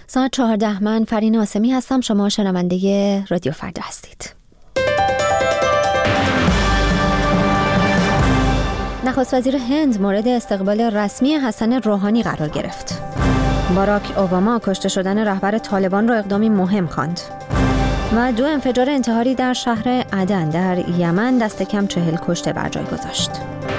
ساعت 14. من فرین آسمی هستم. شما شنونده رادیو فردا هستید. نخست وزیر هند مورد استقبال رسمی حسن روحانی قرار گرفت. باراک اوباما کشته شدن رهبر طالبان را اقدامی مهم خواند. و 2 انفجار انتحاری در شهر عدن در یمن دست کم 40 کشته بر جای گذاشت.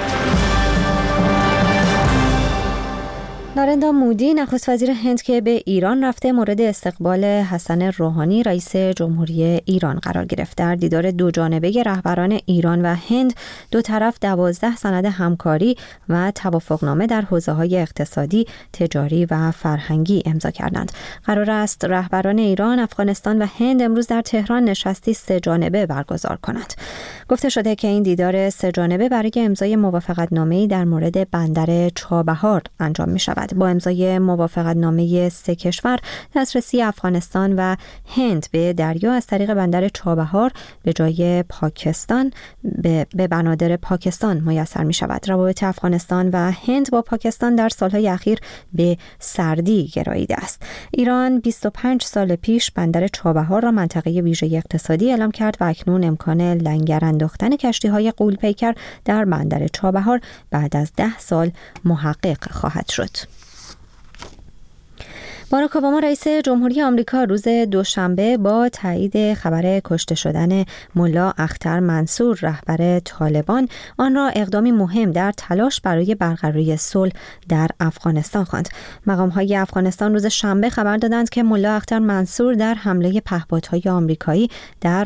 نارندرا مودی نخست وزیر هند که به ایران رفته مورد استقبال حسن روحانی رئیس جمهوری ایران قرار گرفت. در دیدار 2 جانبه رهبران ایران و هند دو طرف 12 سند همکاری و توافقنامه در حوزه‌های اقتصادی، تجاری و فرهنگی امضا کردند. قرار است رهبران ایران، افغانستان و هند امروز در تهران نشستی 3 جانبه برگزار کنند. گفته شده که این دیدار 3 جانبه برای امضای موافقتنامه‌ای در مورد بندر چابهار انجام می‌شود. با امضای موافقتنامه 3 کشور دسترسی افغانستان و هند به دریا از طریق بندر چابهار به جای پاکستان به بنادر پاکستان میسر می شود. روابط افغانستان و هند با پاکستان در سالهای اخیر به سردی گراییده است. ایران 25 سال پیش بندر چابهار را منطقه ویژه اقتصادی اعلام کرد و اکنون امکان لنگر انداختن کشتی‌های غول‌پیکر در بندر چابهار بعد از 10 سال محقق خواهد شد. باراک اوباما رئیس جمهوری آمریکا روز دوشنبه با تایید خبر کشته شدن ملا اختر منصور رهبر طالبان آن را اقدامی مهم در تلاش برای برقراری صلح در افغانستان خواند. مقام‌های افغانستان روز شنبه خبر دادند که ملا اختر منصور در حمله پهپادهای آمریکایی در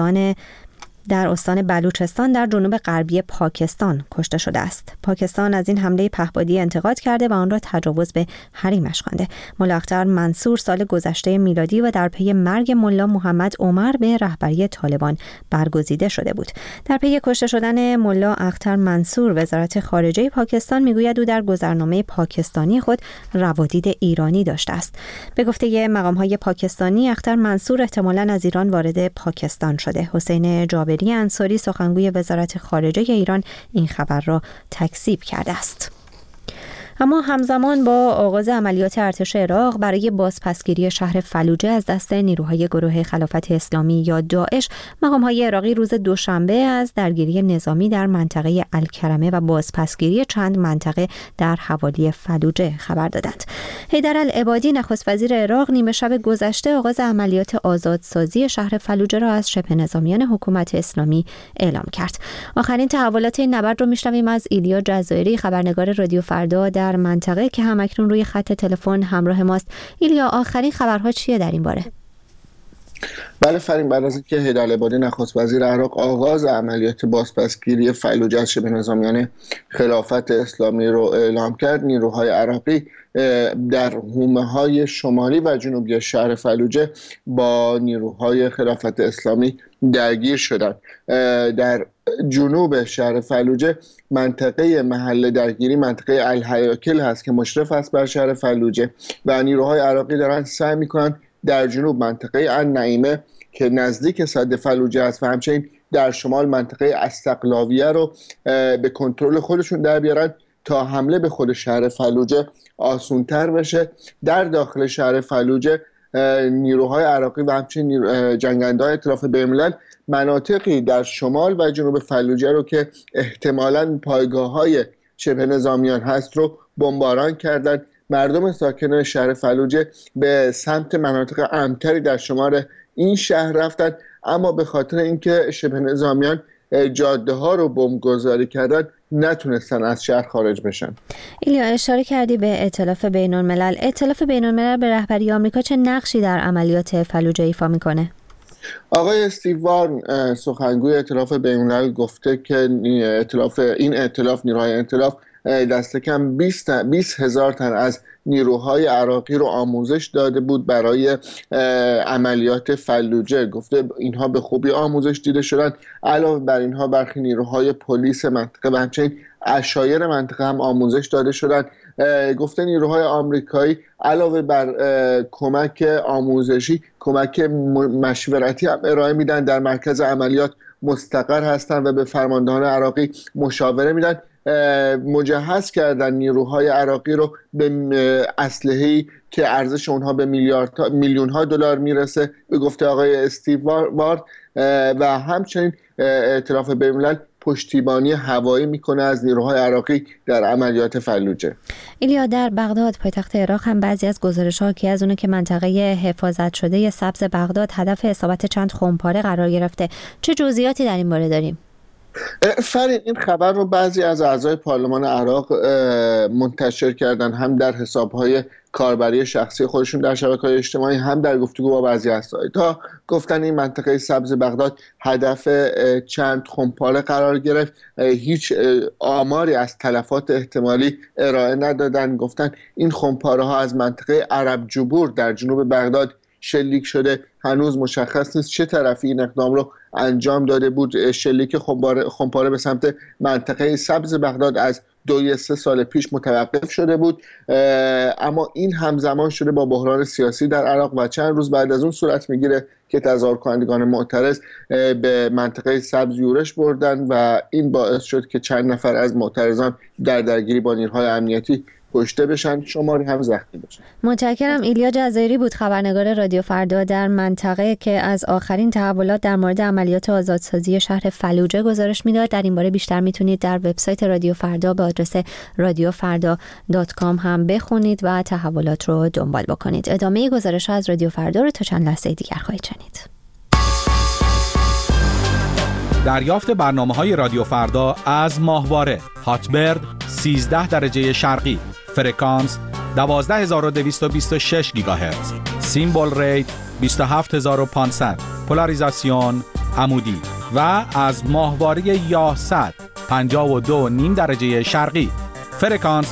استان بلوچستان در جنوب غربی پاکستان کشته شده است. پاکستان از این حمله پهپادی انتقاد کرده و آن را تجاوز به حریمش خوانده. ملا اختر منصور سال گذشته میلادی و در پی مرگ ملا محمد عمر به رهبری طالبان برگزیده شده بود. در پی کشته شدن ملا اختر منصور، وزارت خارجه پاکستان میگوید او در گذرنامه پاکستانی خود روادید ایرانی داشته است. به گفته مقام‌های پاکستانی، اختر منصور احتمالاً از ایران وارد پاکستان شده. حسین جابری انصاری سخنگوی وزارت خارجه ایران این خبر را تکذیب کرده است. اما همزمان با آغاز عملیات ارتش عراق برای بازپسگیری شهر فلوجه از دست نیروهای گروه خلافت اسلامی یا داعش، مقام‌های عراقی روز دوشنبه از درگیری نظامی در منطقه الکرمه و بازپسگیری چند منطقه در حوالی فلوجه خبر دادند. حیدر العبادی نخست وزیر عراق نیمه شب گذشته آغاز عملیات آزادسازی شهر فلوجه را از شبه نظامیان حکومت اسلامی اعلام کرد. آخرین تحولات این نبرد رو میشنویم از ایلیا جزایری، خبرنگار رادیو فردا در منطقه که هم اکنون روی خط تلفن همراه ماست. ایلیا، آخرین خبرها چیه در این باره؟ بله فرین، بعد از اینکه حیدر العبادی نخست وزیر عراق آغاز عملیات بازپسگیری فلوجه از شبه نظامیان خلافت اسلامی رو اعلام کرد، نیروهای عراقی در حومه‌های شمالی و جنوبی شهر فلوجه با نیروهای خلافت اسلامی درگیر شدند. در جنوب شهر فلوجه منطقه محل درگیری منطقه الهیاکل هست که مشرف است بر شهر فلوجه و نیروهای عراقی دارند سعی می‌کنند در جنوب منطقه النعیمه که نزدیک سد فلوجه است و همچنین در شمال منطقه استقلاویه رو به کنترل خودشون در بیارن تا حمله به خود شهر فلوجه آسان‌تر بشه. در داخل شهر فلوجه نیروهای عراقی و همچنین جنگنده‌های ائتلاف بین‌الملل مناطقی در شمال و جنوب فلوجه رو که احتمالاً پایگاه‌های شبه نظامیان هست رو بمباران کردند. مردم ساکن شهر فلوجه به سمت مناطق امن‌تری در شمال این شهر رفتند، اما به خاطر اینکه شبه نظامیان جاده ها رو بمبگذاری کردن نتونستن از شهر خارج بشن. ایلیا، اشاره کردی به ائتلاف بین‌الملل. ائتلاف بین‌الملل به رهبری آمریکا چه نقشی در عملیات فلوجه ایفا میکنه؟ آقای استیو وارن، سخنگوی ائتلاف بین‌الملل، گفته که این ائتلاف نیروهای ائتلاف دست کم 20,000 تن از نیروهای عراقی رو آموزش داده بود برای عملیات فلوجه. گفته اینها به خوبی آموزش دیده شدن. علاوه بر اینها برخی نیروهای پلیس منطقه و همچنین عشایر منطقه هم آموزش داده شدن. گفته نیروهای آمریکایی علاوه بر کمک آموزشی کمک مشورتی هم ارائه میدن، در مرکز عملیات مستقر هستند و به فرماندهان عراقی مشاوره میدن مجهز کردن نیروهای عراقی رو به اسلحه‌ای که ارزش اونها به میلیون ها دلار میرسه به گفته آقای استیو وارد، و همچنین ائتلاف بین‌الملل پشتیبانی هوایی میکنه از نیروهای عراقی در عملیات فلوجه. ایلیا، در بغداد پایتخت عراق هم بعضی از گزارش‌ها که از اونه که منطقه حفاظت شده سبز بغداد هدف اصابت چند خمپاره قرار گرفته. چه جزئیاتی در این باره داریم؟ فرین، این خبر رو بعضی از اعضای پارلمان عراق منتشر کردن، هم در حساب‌های کاربری شخصی خودشون در شبکه‌های اجتماعی، هم در گفتگو با بعضی از سایت‌ها. گفتن این منطقه سبز بغداد هدف چند خمپاره قرار گرفت. هیچ آماری از تلفات احتمالی ارائه ندادن. گفتن این خمپاره‌ها از منطقه عرب جبور در جنوب بغداد شلیک شده. هنوز مشخص نیست چه طرفی این اقدام رو انجام داده بود. شلیک خمپاره به سمت منطقه سبز بغداد از 2-3 سال پیش متوقف شده بود، اما این همزمان شده با بحران سیاسی در عراق و چند روز بعد از اون صورت میگیره که تظاهرکنندگان معترض به منطقه سبز یورش بردن و این باعث شد که چند نفر از معترضان در درگیری با نیروهای امنیتی کشته بشن، شماری هم زخمی بشن. متشکرم. ایلیا جزایری بود، خبرنگار رادیو فردا در منطقه که از آخرین تحولات در مورد عملیات آزادسازی شهر فلوجه گزارش میداد. در این باره بیشتر میتونید در وبسایت رادیو فردا به آدرس radiofarda.com هم بخونید و تحولات رو دنبال بکنید. ادامه گزارش ها از رادیو فردا رو تا چند لحظه دیگر خواهید شنید. دریافت برنامه‌های رادیو فردا از ماهواره هاتبرد 13 درجه شرقی، فرکانس 12226 گیگاهرتز، سیمبل ریت 27500، پولاریزاسیون عمودی، و از ماهواره یاهصد 52.5 درجه شرقی، فرکانس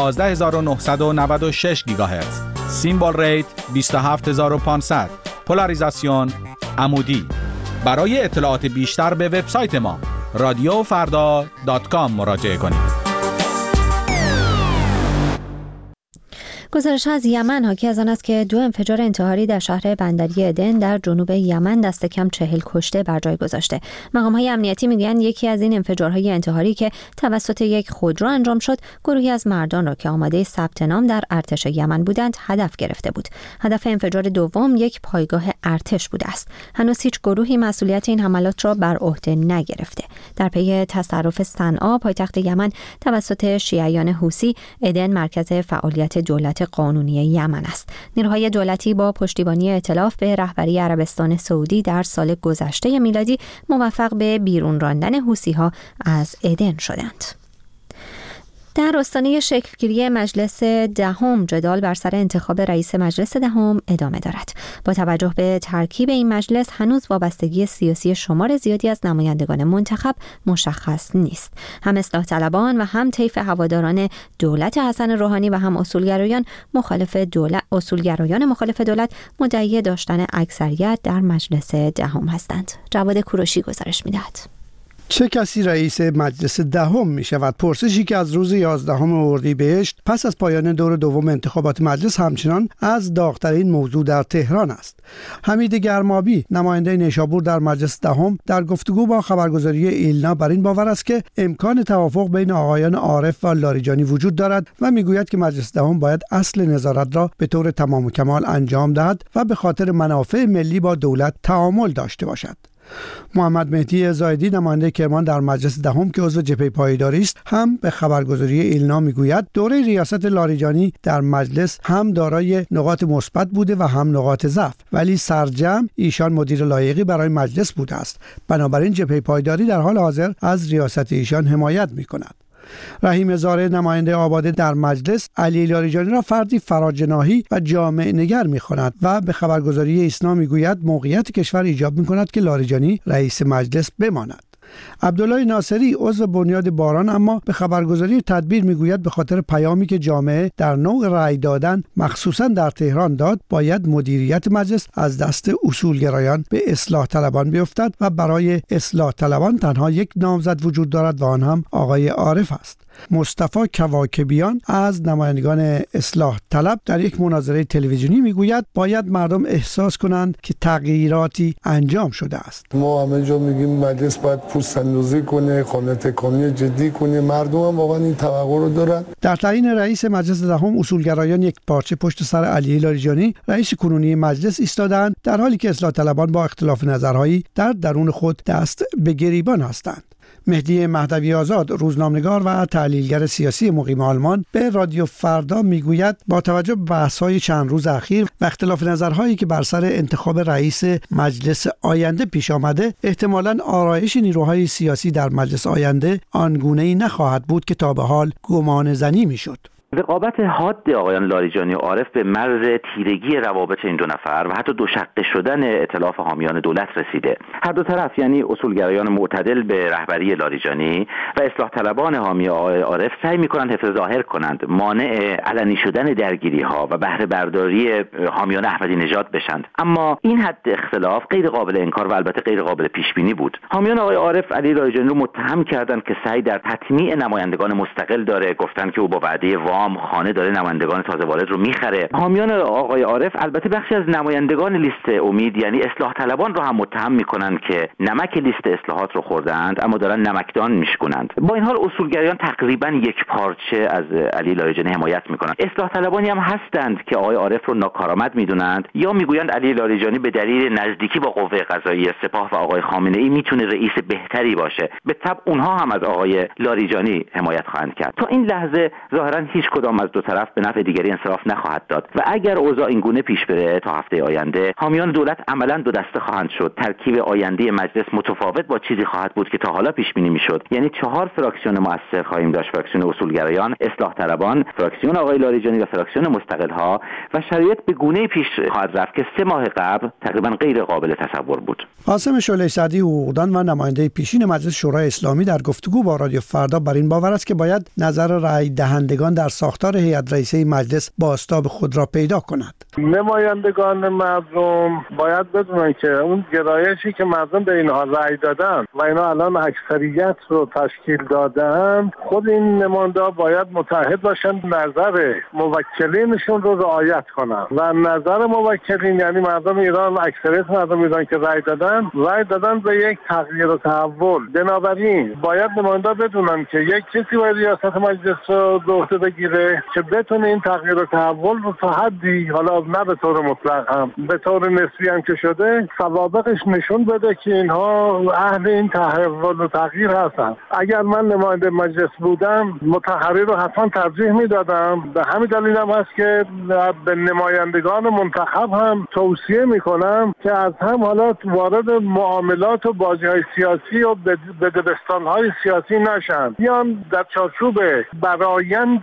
11996 گیگاهرتز، سیمبل ریت 27500، پولاریزاسیون عمودی. برای اطلاعات بیشتر به وبسایت ما radiofarda.com مراجعه کنید. گزارش از یمن حاکی از آن است که 2 انفجار انتحاری در شهر بندری عدن در جنوب یمن دست کم 40 کشته بر جای گذاشته. مقام‌های امنیتی میگویند یکی از این انفجارهای انتحاری که توسط یک خودرو انجام شد، گروهی از مردان را که آماده ثبت نام در ارتش یمن بودند هدف گرفته بود. هدف انفجار دوم یک پایگاه ارتش بوده است. هنوز هیچ گروهی مسئولیت این حملات را بر عهده نگرفته. در پی تصرف صنعا پایتخت یمن توسط شیعیان حوثی، عدن مرکز فعالیت دولت قانونی یمن است. نیروهای دولتی با پشتیبانی ائتلاف به رهبری عربستان سعودی در سال گذشته میلادی موفق به بیرون راندن حوثی‌ها از عدن شدند. در آستانه شکلگیری مجلس دهم جدال بر سر انتخاب رئیس مجلس دهم ادامه دارد. با توجه به ترکیب این مجلس هنوز وابستگی سیاسی شمار زیادی از نمایندگان منتخب مشخص نیست. هم اصلاح طلبان و هم طیف هواداران دولت حسن روحانی و هم اصولگرایان مخالف دولت مدعی داشتن اکثریت در مجلس دهم هستند. جواد کوروشی گزارش می‌دهد. چه کسی رئیس مجلس دهم می شود؟ پرسشی که از روز 11 اردیبهشت پس از پایان دور دوم انتخابات مجلس همچنان از داغ‌ترین موضوع در تهران است. حمید گرمابی، نماینده نیشابور در مجلس دهم، در گفتگو با خبرگزاری ایلنا بر این باور است که امکان توافق بین آقایان عارف و لاریجانی وجود دارد و میگوید که مجلس دهم باید اصل نظارت را به طور تمام و کمال انجام دهد و به خاطر منافع ملی با دولت تعامل داشته باشد. محمد مهدی زاهدی، نماینده کرمان در مجلس دهم که عضو جبهه پایداری است، هم به خبرگزاری ایلنا میگوید دوره ریاست لاریجانی در مجلس هم دارای نقاط مثبت بوده و هم نقاط ضعف، ولی سرجم ایشان مدیر لایقی برای مجلس بوده است. بنابراین جبهه پایداری در حال حاضر از ریاست ایشان حمایت میکند. رحیم زاره، نماینده آباده در مجلس، علی لاریجانی را فردی فراجناحی و جامع نگر می‌خواند و به خبرگزاری ایسنا میگوید موقعیت کشور ایجاب می‌کند که لاریجانی رئیس مجلس بماند. عبدالله ناصری، عضو بنیاد باران، اما به خبرگزاری تدبیر میگوید به خاطر پیامی که جامعه در نوع رأی دادن مخصوصا در تهران داد، باید مدیریت مجلس از دست اصولگرایان به اصلاح طلبان بیفتد و برای اصلاح طلبان تنها یک نامزد وجود دارد و آن هم آقای عارف است. مصطفی کواکبیان از نمایندگان اصلاح طلب در یک مناظره تلویزیونی میگوید باید مردم احساس کنند که تغییراتی انجام شده است. ما همه جا میگیم مجلس باید پوست‌اندازی کنه، خانه تکانی جدی کنه، مردم هم واقعا این توقع رو دارن. در تعیین رئیس مجلس دهم اصولگرایان یک پارچه پشت سر علی لاریجانی رئیس کنونی مجلس ایستادند، در حالی که اصلاح طلبان با اختلاف نظرهایی در درون خود دست به گریبان هستند. مهدی مهدوی آزاد، روزنامه‌نگار و تحلیلگر سیاسی مقیم آلمان، به رادیو فردا میگوید با توجه به بحث‌های چند روز اخیر و اختلاف نظرهایی که بر سر انتخاب رئیس مجلس آینده پیش آمده، احتمالاً آرایش نیروهای سیاسی در مجلس آینده آنگونه‌ای نخواهد بود که تا به حال گمانه‌زنی میشد. رقابت حاد آقایان لاریجانی و عارف به مرز تیرگی روابط این دو نفر و حتی دوشقه شدن ائتلاف حامیان دولت رسیده. هر دو طرف، یعنی اصولگرایان معتدل به رهبری لاریجانی و اصلاح طلبان حامی آقای عارف، سعی می‌کنند حفظ ظاهر کنند، مانع علنی شدن درگیری‌ها و بهره برداری حامیان احمدی نژاد بشند. اما این حد اختلاف غیر قابل انکار و البته غیر قابل پیش بینی بود. حامیان آقای عارف علی لاریجانی رو متهم کردند که سعی در تطمیع نمایندگان مستقل داره، گفتند که او با وعده خانه داره نمایندگان تازه وارد رو میخره. حامیان آقای عارف البته بخشی از نمایندگان لیست امید یعنی اصلاح طلبان رو هم متهم میکنند که نمک لیست اصلاحات رو خوردند اما دارن نمکدان میشکنند. با این حال اصولگرایان تقریبا یک پارچه از علی لاریجانی حمایت میکنند. اصلاح طلبانی هم هستند که آقای عارف رو ناکارآمد میدونند یا میگویند علی لاریجانی به دلیل نزدیکی با قوه قضاییه، سپاه و آقای خامنه‌ای میتونه رئیس بهتری باشه. به طبع اونها هم از آقای لاریجانی حمایت خواهند کرد. تا این لحظه ظاهرا هیچ کدام از دو طرف به نفع دیگری انصراف نخواهد داد و اگر اوضاع این گونه پیش بره تا هفته آینده حامیان دولت عملاً دو دسته خواهند شد. ترکیب آینده مجلس متفاوت با چیزی خواهد بود که تا حالا پیش بینی میشد، یعنی 4 فراکسیون مؤثر خواهیم داشت: فراکسیون اصولگرایان، اصلاح طلبان، فراکسیون آقای لاریجانی و فراکسیون مستقل ها، و شرایط به گونه‌ای پیش خواهد رفت که 3 ماه قبل تقریباً غیر قابل تصور بود. قاسم شعله سعدی، حقوقدان و نماینده پیشین مجلس شورای اسلامی، در گفتگو با رادیو فردا بر این باور است که باید نظر رأی دهندگان در ساختار هیئت رئیسه مجلس بازتاب خود را پیدا کند. نمایندگان مردم باید بدونن که اون گرایشی که مردم به اینها رأی دادن و اینا الان اکثریت رو تشکیل دادن، خود این نماینده باید متحد باشن، نظر موکلینشون رو رعایت کنن و نظر موکلین یعنی مردم ایران، اکثریت مردم ایران که رأی دادن به یک تغییر و تحول. بنابراین باید نماینده بدونن که یک کسی باید ریاست مجلس رو به عهده بگیره که بتونه این تغییر و تحول رو تا حدی، حالا نه به طور مطلق هم، به طور نسبی هم که شده، سوابقش نشون بده که اینها اهل این تحول و تغییر هستن. اگر من نماینده مجلس بودم مطهری رو حتما ترجیح میدادم. به همین دلیل هم هست که به نمایندگان منتخب هم توصیه میکنم که از هم حالا وارد معاملات و بازی‌های سیاسی و بدبستان‌های سیاسی نشن، بیان در چارچوب برآیند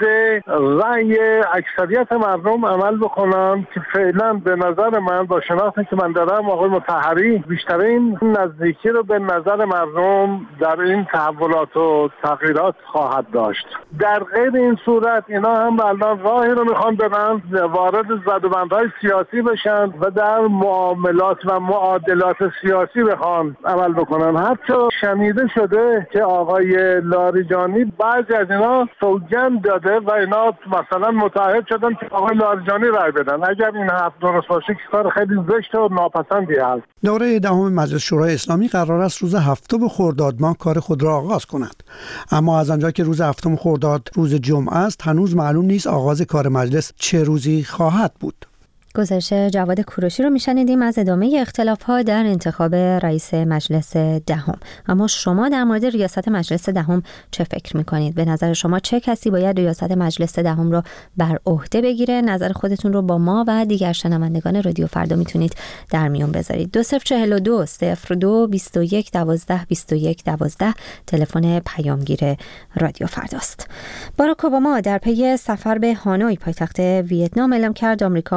رأی اکثریت مردم عمل بکنن که فعلا به نظر من با شناختی که من دارم آقای مطهری بیشترین نزدیکی رو به نظر مردم در این تحولات و تغییرات خواهد داشت. در غیر این صورت اینا هم الان راهی رو میخوان برن وارد زدوبندهای سیاسی بشن و در معاملات و معادلات سیاسی بخوان عمل بکنن. حتی شنیده شده که آقای لاریجانی بعضی از اینا سوگند داده و اینا مثلا متعهد شدن که آقای لاریجانی رای بدن. اگر این حرف درست باشه که کار خیلی زشت و ناپسندی هست. دوره دهم مجلس شورای اسلامی قرار است روز 7 خرداد ماه کار خود را آغاز کند، اما از آنجا که روز 7 خرداد روز جمعه است هنوز معلوم نیست آغاز کار مجلس چه روزی خواهد بود. گزارش جواد کوروشی رو میشنیدیم از ادامه اختلاف‌ها در انتخاب رئیس مجلس دهم. اما شما در مورد ریاست مجلس دهم چه فکر میکنید؟ به نظر شما چه کسی باید ریاست مجلس دهم رو بر عهده بگیره؟ نظر خودتون رو با ما و دیگر شنوندگان رادیو فردا میتونید در میون بذارید. 2042 02 21 12 21 12 تلفن پیامگیر رادیو فرداست. باراک اوباما در پی سفر به هانوی پایتخت ویتنام اعلام کرد آمریکا ممنوعیت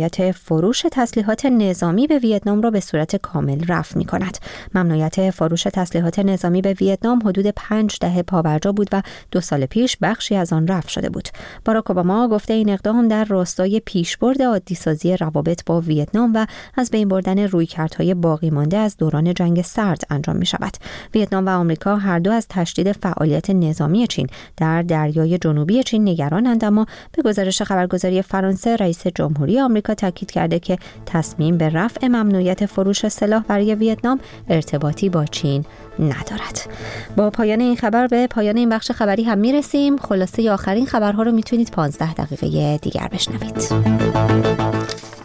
ممنوعیت فروش تسلیحات نظامی به ویتنام را به صورت کامل رفع می‌کند. ممنوعیت فروش تسلیحات نظامی به ویتنام حدود 5 دهه پابرجا بود و 2 سال پیش بخشی از آن رفع شده بود. باراک اوباما گفته این اقدام در راستای پیشبرد عادی‌سازی روابط با ویتنام و از بین بردن رویکردهای باقی مانده از دوران جنگ سرد انجام می‌شود. ویتنام و آمریکا هر دو از تشدید فعالیت نظامی چین در دریای جنوبی چین نگرانند، اما به گزارش خبرگزاری فرانسه رئیس جمهوری آمریکا تاکید کرده که تصمیم به رفع ممنوعیت فروش سلاح برای ویتنام ارتباطی با چین ندارد. با پایان این خبر به پایان این بخش خبری هم میرسیم. خلاصه آخرین خبرها رو میتونید 15 دقیقه دیگر بشنوید.